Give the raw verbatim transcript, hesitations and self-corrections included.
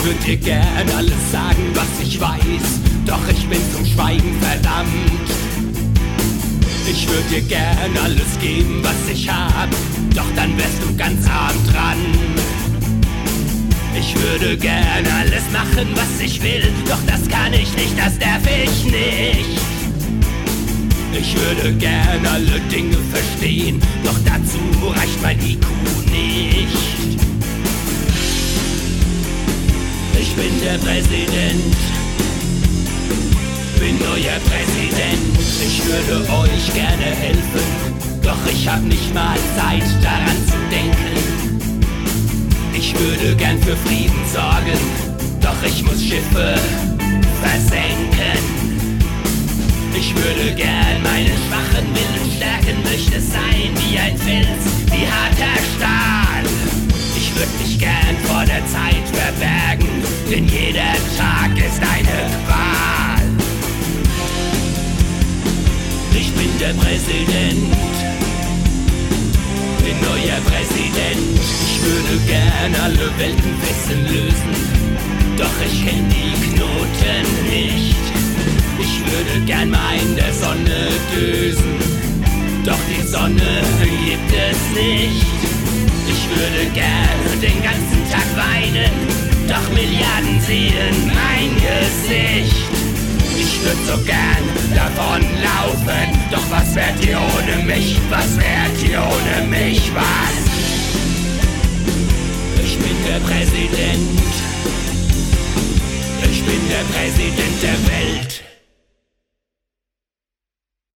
Ich würd dir gern alles sagen, was ich weiß, doch ich bin zum Schweigen verdammt. Ich würd dir gern alles geben, was ich hab, doch dann wärst du ganz arm dran. Ich würde gern alles machen, was ich will, doch das kann ich nicht, das darf ich nicht. Ich würde gern alle Dinge verstehen, doch dazu reicht mein I Q nicht. Ich bin der Präsident, bin neuer Präsident. Ich würde euch gerne helfen, doch ich hab nicht mal Zeit daran zu denken. Ich würde gern für Frieden sorgen, doch ich muss Schiffe versenken. Ich würde gern meinen schwachen Willen stärken, möchte sein wie ein Fels, wie harter Stahl. Ich würde mich gern vor der Zeit verbergen, denn jeder Tag ist eine Qual. Ich bin der Präsident, bin neuer Präsident. Ich würde gern alle Weltenfetzen lösen, doch ich kenn die Knoten nicht. Ich würde gern mal in der Sonne dösen, doch die Sonne gibt es nicht. Ich würde gern den ganzen Tag weinen, doch Milliarden sehen mein Gesicht. Ich würd so gern davon laufen, doch was wärt ihr ohne mich? Was wärt ihr ohne mich? Was? Ich bin der Präsident, ich bin der Präsident der Welt.